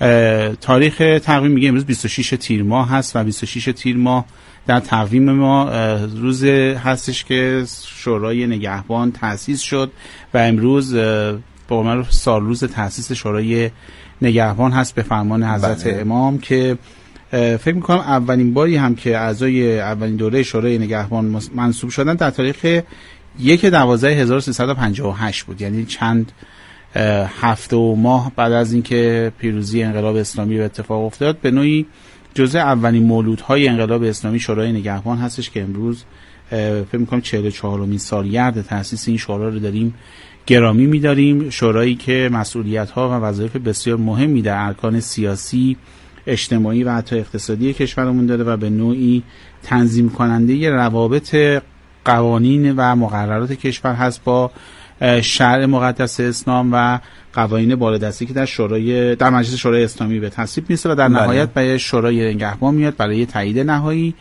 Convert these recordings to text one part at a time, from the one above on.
تاریخ تقویم میگه امروز 26 تیر ماه هست و 26 تیر ماه در تقویم ما روز هستش که شورای نگهبان تأسیس شد و امروز با من سالروز تأسیس شورای نگهبان هست به فرمان حضرت امام که فکر میکنم اولین باری هم که اعضای اولین دوره شورای نگهبان منصوب شدن در تاریخ 1/12/1358 بود، یعنی چند هفته و ماه بعد از اینکه پیروزی انقلاب اسلامی به اتفاق افتاد. به نوعی جزء اولین مولودهای انقلاب اسلامی شورای نگهبان هستش که امروز فکر میکنم 44مین سالگرد تأسیس این شورا رو داریم گرامی می‌داریم. شورایی که مسئولیت‌ها و وظایف بسیار مهمی در ارکان سیاسی، اجتماعی و حتی اقتصادی کشورمون داره و به نوعی تنظیم کننده روابط قوانین و مقررات کشور هست با شرع مقدس اسلام و قوانین بالادستی که در مجلس شورای اسلامی به تصویب میرسه و در نهایت به شورای نگهبان میاد برای تایید نهایی.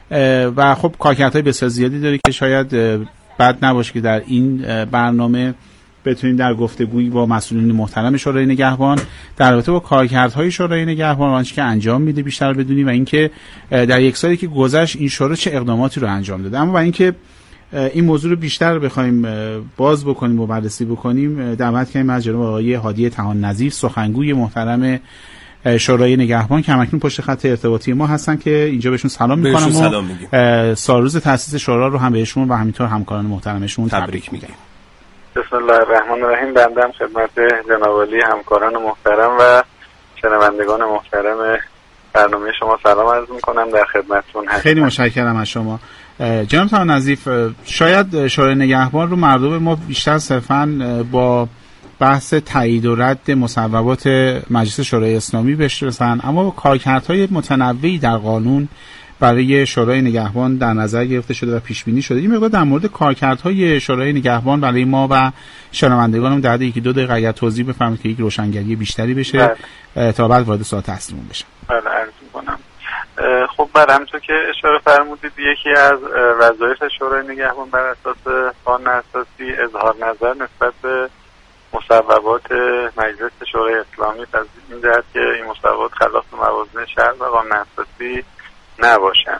و خب کارکردهای بسیار زیادی داره که شاید بد نباشه که در این برنامه بتونیم در گفتگویی با مسئولین محترم شورای نگهبان در رابطه با کارکردهای شورای نگهبان و آنچه که انجام میده بیشتر بدونیم و اینکه در یک سالی که گذشت این شورا چه اقداماتی رو انجام داده. اما برای اینکه این موضوع رو بیشتر بخوایم باز بکنیم و بررسی بکنیم دعوت کردیم از جناب آقای هادی طحان نظیف، سخنگوی محترم شورای نگهبان که همکنون پشت خط ارتباطی ما هستن که اینجا بهشون سلام میکنم و سالروز تأسیس شورا رو هم بهشون و همینطور همکاران محترمشون تبریک میگم. بسم الله الرحمن الرحیم. بنده خدمت جناب عالی همکاران محترم و شنوندگان محترم برنامه شما سلام عرض میکنم، در خدمتتون هستم. خیلی متشکرم از شما جناب طحان نظیف. شاید شورای نگهبان رو مردم ما بیشتر صرفاً با بحث تایید و رد مصوبات مجلس شورای اسلامی بشناسن، اما کارکردهای متنوعی در قانون برای شورای نگهبان در نظر گرفته شده و پیش بینی شده. این مقدار در مورد کارکردهای شورای نگهبان برای ما و شنوندگانم در حد 1-2 دقیقه اگر توضیح بفرمایید که یک روشنگری بیشتری بشه تا بعد وارد سوالات اصلیمون بشم. بله عرض می‌کنم. خب همونطور که اشاره فرمودید یکی از وظایف شورای نگهبان بر اساس قانون اساسی اظهار نظر نسبت به مصوبات مجلس شورای اسلامی از این جهت که این مصوبات خلاف موازین شرع و قانون اساسی نباشند.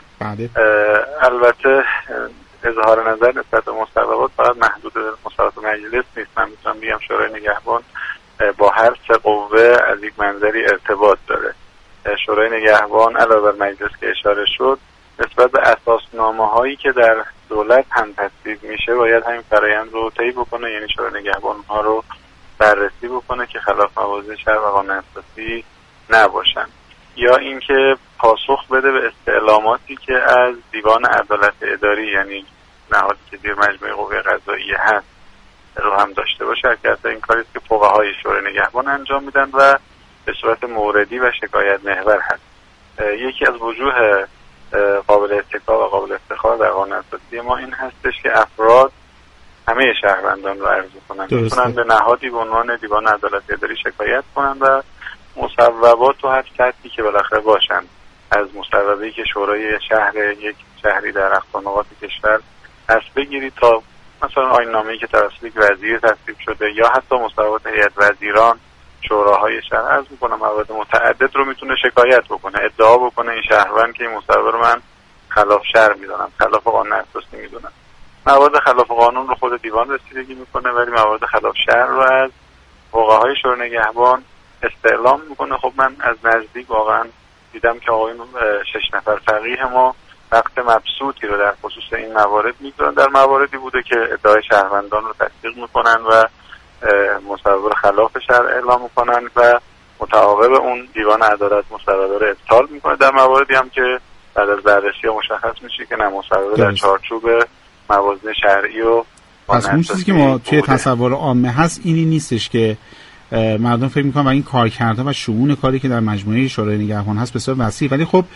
البته اظهار نظر نسبت به مصوبات فقط محدود به مصوبات مجلس نیست. من میتونم بگم شورای نگهبان با هر سه قوه از یک منظری ارتباط داره. شورای نگهبان علاوه بر مجلس که اشاره شد نسبت به اساسنامه هایی که در دولت هم تصویب میشه باید همین فرآیند رو طی بکنه، یعنی شورای نگهبان ها رو بررسی بکنه که خلاف موازین شرع و قانون اساسی نباشن، یا اینکه پاسخ بده به استعلاماتی که از دیوان عدالت اداری یعنی نهادی که زیر مجموعه قوه قضاییه هست رو هم داشته باشه. البته این کاری است که فقهای شورای نگهبان انجام میدن و به صورت موردی و شکایت محور هست. یکی از وجوه قابل اتکا و قابل افتخار در قانون اساسی ما این هستش که افراد همه شهروندان رو عرض کنند میتونن به نهادی به عنوان دیوان عدالت اداری شکایت کنند و مصوبات و هر سطحی که بالاخره باشن از مصوبه‌ای که شورای شهر یک شهری در اقصا نقاط کشور هست بگیرید تا مثلا آیین‌نامه‌ای که توسط یک وزیر تصویب شده یا حتی مصوبات هیئت وزیران شوراهای شهر از میکنه موارد متعدد رو میتونه شکایت بکنه، ادعا بکنه این شهروند که این مصوبه رو من خلاف شرع میدونم، خلاف قانون اساسی میدونم. موارد خلاف قانون رو خود دیوان رسیدگی میکنه ولی موارد خلاف شرع رو از فقهای شورای نگهبان استعلام میکنه. خب من از نزدیک واقعا دیدم که آقایون 6 نفر فقیه ما وقت مبسوطی رو در خصوص این موارد میگذارن. در مواردی بوده که ادعای شهروندان رو تصدیق میکنن و مصوبه خلاف شرع اعلام میکنن و متعاقب اون دیوان عدالت مصوبه رو ابطال میکنه. در مواردی هم که بعد از بررسی مشخص میشه که نه مصوبه در چارچوب موازین شرعی و پس اون چیزی که ما توی تصور عامه هست اینی نیستش که مردم فکر میکنن و این کارکردها و شؤون کاری که در مجموعه شورای نگهبان هست بسیار وسیع، ولی خب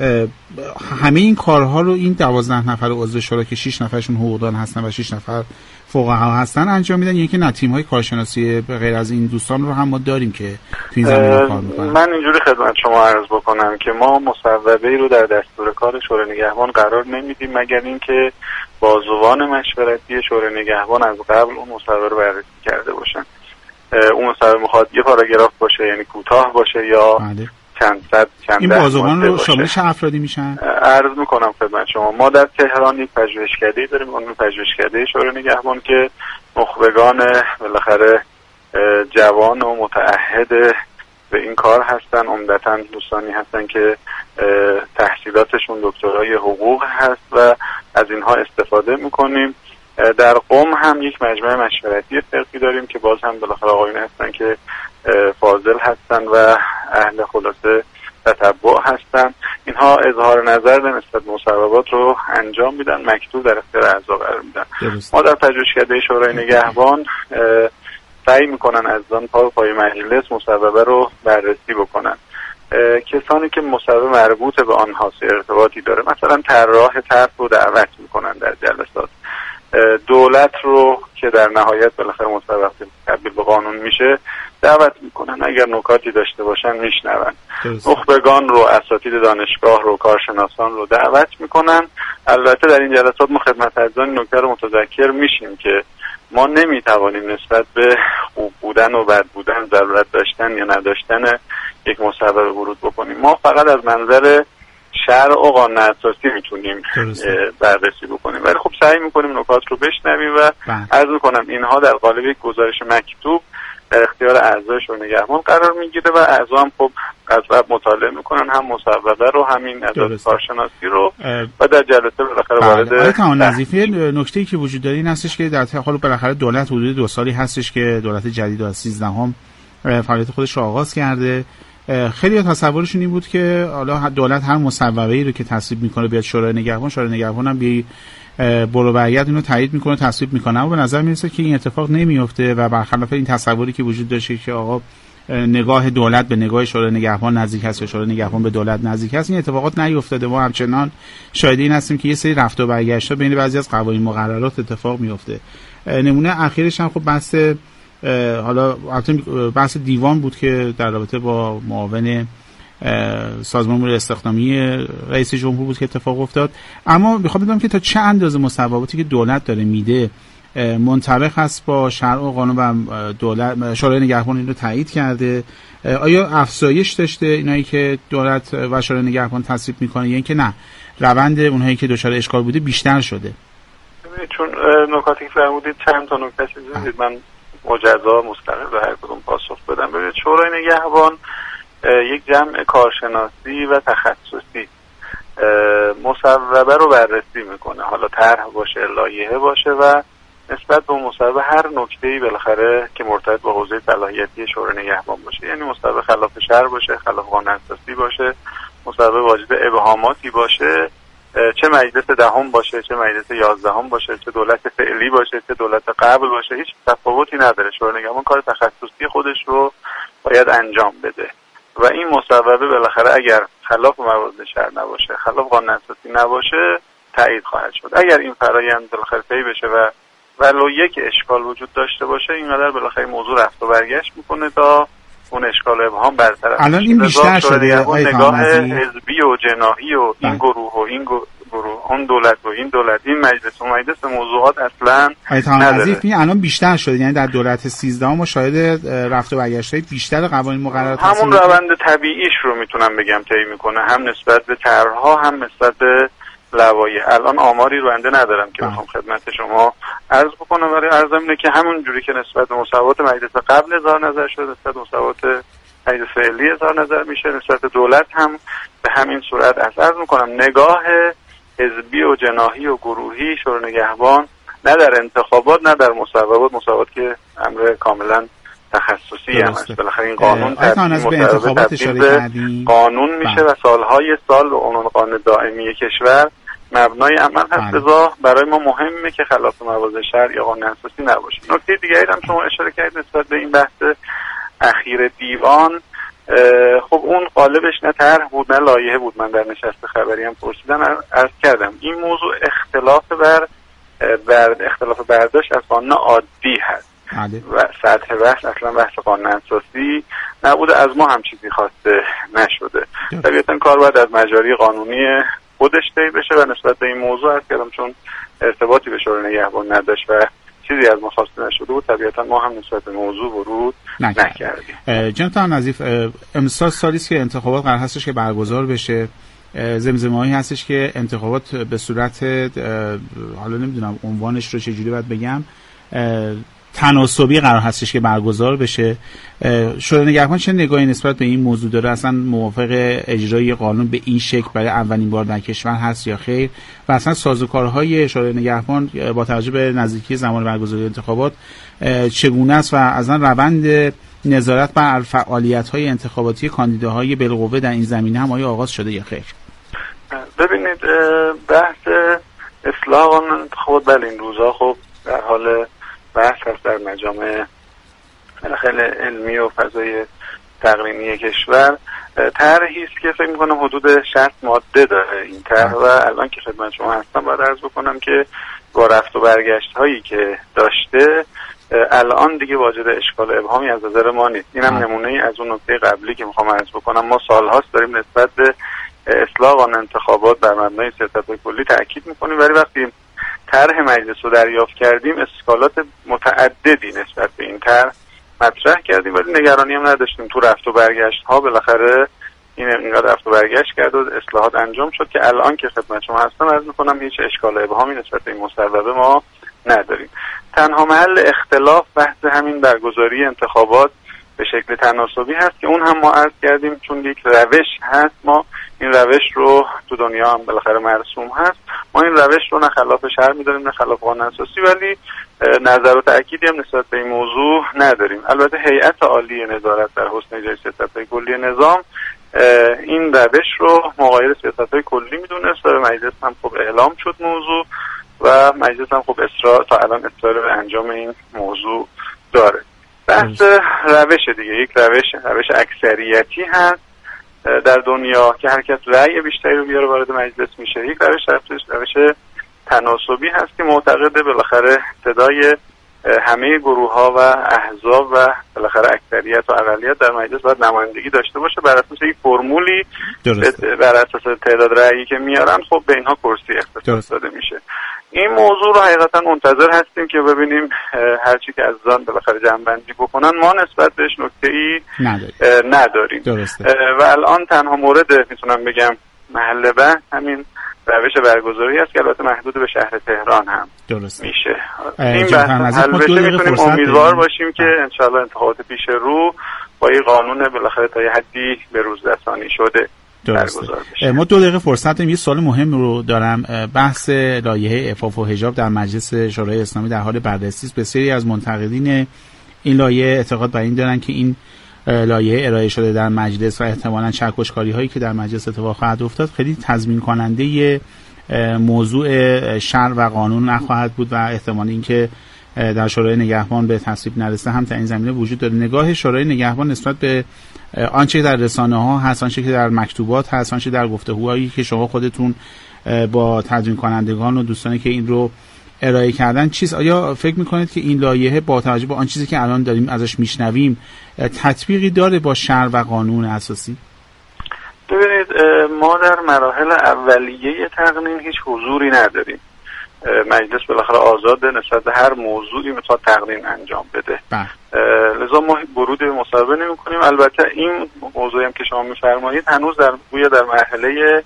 همه این کارها رو این 12 نفر عضو شورا که 6 نفرشون حقوقدان هستن و 6 نفر فقها هستن انجام میدن، یعنی که نه تیم‌های کارشناسی غیر از این دوستان رو هم ما داریم که تو این زمینه کار میکنن. من اینجوری خدمت شما عرض بکنم که ما مصوبه‌ای رو در دستور کار شورای نگهبان قرار نمیدیم مگر اینکه بازوان مشورتی شورای نگهبان از قبل اون مصوبه رو بررسی کرده باشن. اون مصوبه میخواد یه پاراگراف باشه، یعنی کوتاه باشه، یا چند صد چند این بازوان رو شامل چه افرادی میشن؟ عرض میکنم خدمت شما. ما در تهران یک پژوهشکده داریم، اون پژوهشکده شورای نگهبان که نخبگان بالاخره جوان و متعهد به این کار هستن، عمدتاً دوستانی هستن که تحصیلاتشون دکترای حقوق هست و از اینها استفاده میکنیم. در قم هم یک مجمع مشورتی فقهی داریم که باز هم بالاخره آقایون هستن که فاضل هستن و اهل خلاصه تتبع هستن. اینها اظهار نظر به نسبت مصوبات رو انجام میدن، مکتوب در اختیار اعضا قرار میدن. ما در پژوهشکده شورای نگهبان سعی میکنن از آن پای مجلس مصوبه رو بررسی بکنن. کسانی که مصوبه مربوط به آنها ارتباطی داره، مثلا طراح طرح رو دعوت میکنن در جلسات. دولت رو که در نهایت بالاخره مصوبه تبدیل به قانون میشه دعوت میکنن، اگر نکاتی داشته باشن میشنون. نخبگان رو، اساتید دانشگاه رو، کارشناسان رو دعوت میکنن. البته در این جلسات ما خدمت عزیزان نکته رو متذکر میشیم که ما نمیتوانیم نسبت به خوب بودن و بد بودن، ضرورت داشتن یا نداشتن یک مصوبه ورود بکنیم. ما فقط از منظر شرع و قانون اساسی میتونیم بررسی بکنیم، ولی خب سعی میکنیم نکات رو بشنویم و عرض میکنم اینها در قالب یک گزارش مکتوب در اختیار اعضای شورای نگهبان قرار میگیره و اعضا هم خب از مطالعه میکنن، هم مصوبه رو، همین ادوات کارشناسی رو و در جلسه بالاخره وارد. آقای نظیفی، نکته‌ای که وجود داره این هستش که در حال بالاخره دولت حدود 2 سالی هستش که دولت جدید از 13ام فعالیت خودش رو آغاز کرده. خیلی تصورشون این بود که حالا دولت هر مصوبه‌ای رو که تصویب میکنه بیاد شورای نگهبان هم بی برو برگرد اینو تایید میکنه، تصویب میکنه. اما به نظر میرسه که این اتفاق نمیفته و برخلاف این تصوری که وجود داشته که آقا نگاه دولت به نگاه شورای نگهبان نزدیک است یا شورای نگهبان به دولت نزدیک است، این اتفاقات نیفتاده. ما همچنان شاهد این هستیم که یه سری رفت و برگشت بین بعضی از قوانین مقررات اتفاق میفته. نمونه اخیرش هم خب بحث دیوان بود که در رابطه با معاون سازمان امور استخدامی رئیس جمهور بود که اتفاق افتاد. اما میخوام بدونم که تا چه اندازه مصوباتی که دولت داره میده منطبق است با شرع و قانون و دولت شورای نگهبان این رو تایید کرده؟ آیا افزایش داشته اینایی که دولت و شورای نگهبان تصویب میکنه یا اینکه نه روند اونهایی که دچار اشکال بوده بیشتر شده؟ چون نکاتی که فرمودید چند تا نکته چیزی من مجزا مستقل به هر کدوم پاسخ بدم. ببینید شورای نگهبان یک جمع کارشناسی و تخصصی مصوبه رو بررسی میکنه، حالا طرح باشه، لایحه باشه و نسبت به مصوبه هر نکته‌ای بالاخره که مرتبط با حوزه صلاحیتی شورای نگهبان باشه، یعنی مصوبه خلاف شرع باشه، خلاف قانون اساسی باشه، مصوبه واجد ابهاماتی باشه، چه مجلس 10 باشه، چه مجلس 11 باشه، چه دولت فعلی باشه، چه دولت قبل باشه، هیچ تفاوتی نداره. شورای نگهبان کار تخصصی خودش رو باید انجام بده و این مصوبه بالاخره اگر خلاف موارد شرع نباشه، خلاف قانون اساسی نباشه، تایید خواهد شد. اگر این فرآیند بالاخره طی بشه و ولو یک اشکال وجود داشته باشه، اینقدر بالاخره موضوع رفت و برگشت میکنه تا اون اشکال ابهام برطرف. الان این بیشتر شده، نگاه حزبی و جناحی و این گروه و این گروه، اون دولت و این دولت، این مجلس و مجلس، موضوعات اصلا نداره. الان بیشتر شده، یعنی در دولت 13 ما شاهد رفت و برگشت‌های بیشتر قوانین مقررات همون روند طبیعیش رو میتونم بگم طی میکنه، هم نسبت به طرح‌ها هم نسبت به لوایح. الان آماری رو بنده ندارم که بخوام خدمت شما عرض بکنم، ولی عرضم اینه که همون جوری که نسبت به مصوبات مجلس قبل اظهار نظر شده، نسبت به مصوبات مجلس فعلی اظهار نظر میشه، نسبت به دولت هم به همین صورت عرض میکنم. نگاه حزبی و جناحی و گروهی شورای نگهبان نه در انتخابات نه در مصوبات که امر کاملا تخصصی هم هست. بالاخره این قانون قانون میشه و سالهای سال به عنوان قانون دائمی کشور مبنای عمل هست. لذا برای ما مهمه که خلاف موارد شرع یا قانون اساسی نباشه. نکته دیگری هم شما اشاره کردید نسبت به این بحث اخیر دیوان. خب اون قالبش نه طرح بود نه لایحه بود. من در نشست خبری هم پرسیدم، عرض کردم این موضوع اختلاف برداشت از قانون عادی هست و سطح بحث اصلا بحث قانون اساسی نبوده، از ما هم چیزی خواسته نشده. طبیعتا کار باید از مجاری قانونی خودش طی بشه و نسبت به این موضوع عرض کردم چون ارتباطی به شورای نگهبان نداشت و چیزی از ما خواسته نشده و طبیعتا ما هم نسبت به موضوع ورود نکردیم. جناب نظیف، امسال سالی است که انتخابات قرار هستش که برگزار بشه. زمزمه‌هایی هستش که انتخابات به صورت حالا نمیدونم عنوانش رو چجوری باید بگم، تناسبی قرار هستش که برگزار بشه. شورای نگهبان چه نگاهی نسبت به این موضوع داره؟ اصلا موافق اجرای قانون به این شکل برای اولین بار در کشور هست یا خیر؟ و اصلا سازوکارهای شورای نگهبان با توجه به نزدیکی زمان برگزاری انتخابات چگونه است و اصلا روند نظارت بر فعالیت‌های انتخاباتی کاندیداهای بالقوه در این زمینه هم آیا آغاز شده یا خیر؟ ببینید، بحث اصلاح قانون انتخابات بله این روزها خب در حال بحث هست در مجامع خیلی علمی و فضای تقنینی کشور. طرحی است که فکر می‌کنم حدود 60 ماده داره این طرح و الان که خدمت شما هستم باید عرض بکنم که با رفت و برگشت هایی که داشته الان دیگه واجد اشکال ابهامی از نظر ما نیست. اینم نمونه‌ای از اون نکته قبلی که می‌خوام عرض بکنم. ما سال‌هاست داریم نسبت به اصلاح قانون انتخابات بر مبنای سیاست‌های کلی تاکید می‌کنیم، ولی وقتی طرح مجلس رو دریافت کردیم اسکالات متعددی نسبت به این طرح مطرح کردیم، ولی نگرانی هم نداشتیم. تو رفت و برگشت ها بالاخره اینقدر رفت و برگشت کرد و اصلاحات انجام شد که الان که خدمت شما هستم عرض می‌کنم هیچ اشکال ابهامی نسبت به این مصوبه ما نداریم. تنها محل اختلاف بحث همین برگزاری انتخابات به شکل تناسبی هست که اون هم ما عرض کردیم چون یک روش هست، ما این روش رو تو دنیا هم بالاخره مرسوم هست، ما این روش رو نه خلاف شرع می‌دونیم نه خلاف قانون اساسی، ولی نظر و تأکیدی هم نسبت به این موضوع نداریم. البته هیئت عالی نظارت در حسن اجرای سیاست‌های کلی نظام این روش رو مغایر سیاست‌های کلی می‌دونست و به مجلس هم خب اعلام شد موضوع و مجلس هم خب تا الان اصرار به انجام این موضوع داره. بحث روش دیگه یک روش اکثریتی هست در دنیا که هر کس رأی بیشتری رو بیاره وارد مجلس میشه. یک روش تناسبی هست که معتقده بالاخره صدای همه گروه‌ها و احزاب و بالاخره اکثریت و اقلیت در مجلس باید نمایندگی داشته باشه. بر اساس یک فرمولی بر اساس تعداد رأیی که میارن خب به اینها کرسی اختصاص داده میشه. این موضوع رو حقیقتا منتظر هستیم که ببینیم هرچی که عزیزان بالاخره جمع‌بندی بکنن. ما نسبت بهش نکته‌ای نداریم و الان تنها مورد میتونم بگم محل بحث همین روش برگزاری است که البته محدود به شهر تهران هم میشه. این بحث حل بشه میتونیم امیدوار باشیم که انشاءالله انتخابات پیش رو با این قانون بالاخره تا یه حدی به روز رسانی شده برگزار بشه. ما 2 دقیقه فرصت داریم. یه سوال مهم رو دارم. بحث لایحه عفاف و حجاب در مجلس شورای اسلامی در حال بررسی است. بسیاری از منتقدین این لایحه اعتقاد بر این دارن که این لایحه ارائه شده در مجلس و احتمالاً چکشکاری هایی که در مجلس اتفاق خواهد افتاد خیلی تضمین کننده موضوع شرع و قانون نخواهد بود و احتمال اینکه در شورای نگهبان به تصویب نرسه هم در این زمینه وجود داره. نگاه شورای نگهبان نسبت به آنچه که در رسانه‌ها هست، آنچه که در مکتوبات هست، آنچه در گفتگوهایی که شما خودتون با تدوین کنندگان و دوستانی که این رو ارائه کردن چیز، آیا فکر میکنید که این لایحه با توجه به آن چیزی که الان داریم ازش میشنویم تطبیقی داره با شرع و قانون اساسی؟ ببینید، ما در مراحل اولیه تقنین هیچ حضوری نداریم. مجلس بالاخره آزاده نسبت به هر موضوعی میخواد تقنین انجام بده. لذا ما ورود به مصوبه نمی‌کنیم. البته این موضوعی هم که شما می‌فرمایید هنوز در مرحله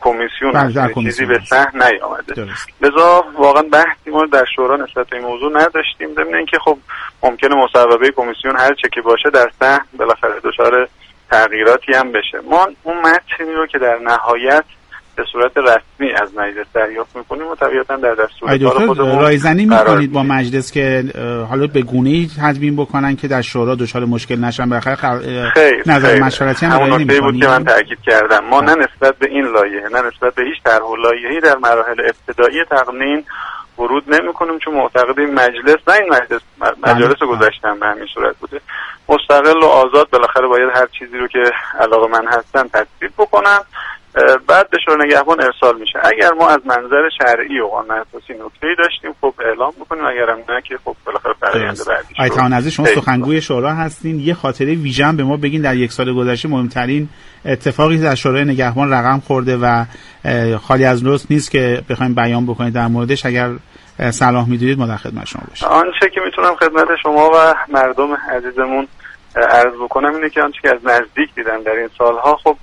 کمیسیون چیزی به صحن نیامده. لذا واقعا بحثی ما در شورا نسبت به این موضوع نداشتیم. ضمن اینکه خب ممکنه مصوبه کمیسیون هر چه که باشه در صحن بالاخره دچار تغییراتی هم بشه. ما اون متنی رو که در نهایت به صورت رسمی از مجلس دریافت می‌کنیم و طبیعتاً در دستور کار خودمون رایزنی می‌کنید با مجلس که حالا به گونه‌ای تدوین بکنن که در شورا دچار مشکل نشن. بالاخره نظر مشورتی هم ارائه نمی‌کنید. همون که من تاکید کردم، ما نه نسبت به این لایحه نه نسبت به هیچ طرح و لایحه‌ای در مراحل ابتدایی تقنین ورود نمی‌کنیم، چون معتقدیم مجلس نه این مجلس گذاشتن به همین صورت بوده، مستقل و آزاد بالاخره باید هر چیزی رو که علاقه‌مند هستن تصویب بکنن، بعد به شورای نگهبان ارسال میشه. اگر ما از منظر شرعی و قانون اساسی نکته‌ای داشتیم خب اعلام می‌کنیم، اگر هم نه که خب بالاخره فرآیند بعدی. آقای تاهنظری، شما سخنگوی شورا هستین، یه خاطره ویژه به ما بگین در یک سال گذشته مهمترین اتفاقی در شورای نگهبان رقم خورده و خالی از لطف نیست که بخوایم بیان بکنید در موردش، اگر صلاح می‌دونید ما در خدمت شما باشیم. آنچه که میتونم خدمت شما و مردم عزیزمون عرض بکنم اینه که آنچه که از نزدیک دیدم در این سالها، خب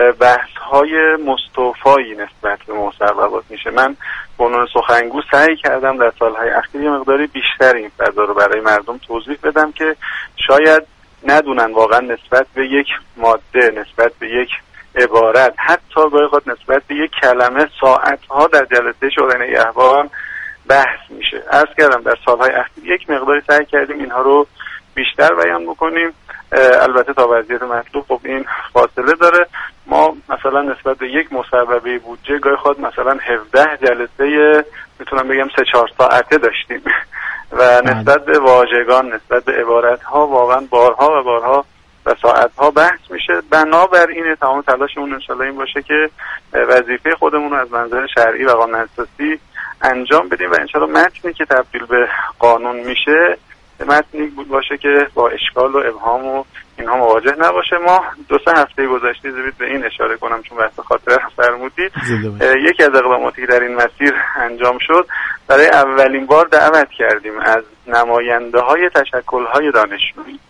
بحث‌های مستوفایی نسبت به مصوبات میشه. من به عنوان سخنگو سعی کردم در سالهای اخیر یه مقداری بیشتر این فضا رو برای مردم توضیح بدم که شاید ندونن واقعا نسبت به یک ماده، نسبت به یک عبارت، حتی گاهی اوقات نسبت به یک کلمه ساعت‌ها در جلسه شورای نگهبان بحث میشه. عرض کردم در سالهای اخیر یک مقداری سعی کردیم اینها رو بیشتر بیان بکنیم. البته تا وضعیت مطلوب خب این فاصله داره. ما مثلا نسبت به یک مصوبه بودجه گاهی خود مثلا 17 جلسه میتونم بگم 3-4 ساعته داشتیم و نسبت به واژگان، نسبت به عبارت‌ها واقعا بارها و بارها و ساعت‌ها بحث میشه. بنابراین تمام تلاشمون انشالله این باشه که وظیفه خودمون رو از منظر شرعی و قانون اساسی انجام بدیم و انشالله متنی که تبدیل به قانون میشه متنی باشه که با اشکال و ابهام و اینها مواجه نباشه. ما 2-3 هفته گذشته زمین به این اشاره کنم چون بحث خاطره فرمودید، یکی از اقداماتی در این مسیر انجام شد. برای اولین بار دعوت کردیم از نماینده های تشکل های دانشجویی،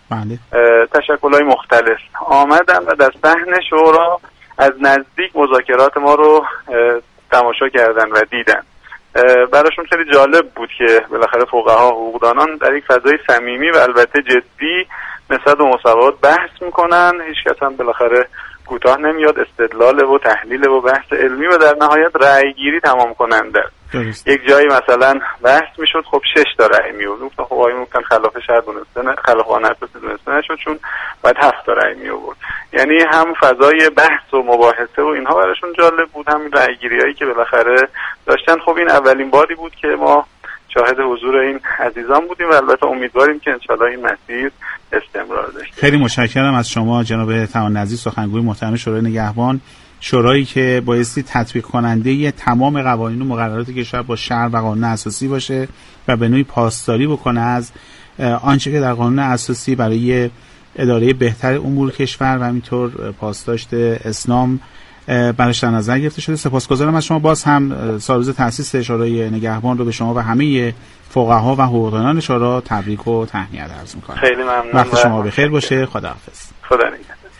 تشکل های مختلف آمدن و در صحن شورا از نزدیک مذاکرات ما رو تماشا کردن و دیدن. براشون خیلی جالب بود که بالاخره فقها و حقوقدانان در یک فضای صمیمی و البته جدی نسبت به مصوبات بحث میکنن. هیچ کس هم بالاخره کوتاه نمیاد، استدلال و تحلیل و بحث علمی و در نهایت رأی گیری تمام کننده. یک جایی مثلا بحث میشد خب 6 تا رأی میورد، خب آقای ممکن خلاف شرع دونسته، خلاف قانون اساسی دونسته نشد چون باید 7 تا رأی میورد. یعنی هم فضای بحث و مباحثه و اینها براشون جالب بود، هم رأی گیریایی که بالاخره داشتن. خب این اولین باری بود که ما شاهد حضور این عزیزان بودیم و البته امیدواریم که انشالله این مسیر استمرار داشته. خیلی متشکرم از شما جناب توان نظیر، سخنگوی محترم شورای نگهبان، شورایی که بایستی تطبیق کننده تمام قوانین و مقررات کشور با شرع و قانون اساسی باشه و به نوعی پاسداری بکنه از آنچه که در قانون اساسی برای اداره بهتر امور کشور و همینطور پاسداشت اسلام براش در نظر گرفته شده. سپاسگزارم از شما. باز هم سالروز تأسیس شورای نگهبان رو به شما و همه فقها و حقوقدانان شورا تبریک و تهنیت عرض می‌کنم. خیلی ممنون. وقت شما بخیر باشه. خداحافظ. خدا نگهدار.